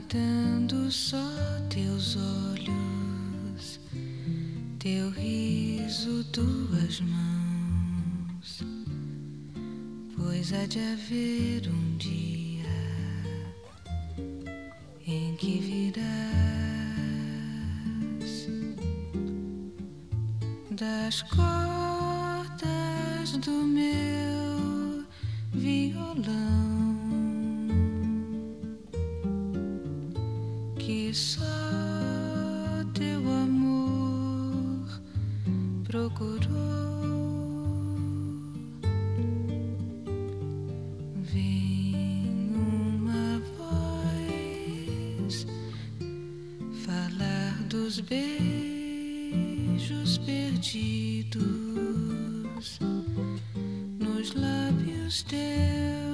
aguardando só teus olhos, teu riso, tuas mãos, pois há de haver um dia em que virás das cordas do meu violão, que só teu amor procurou. Vem uma voz falar dos beijos perdidos nos lábios teus.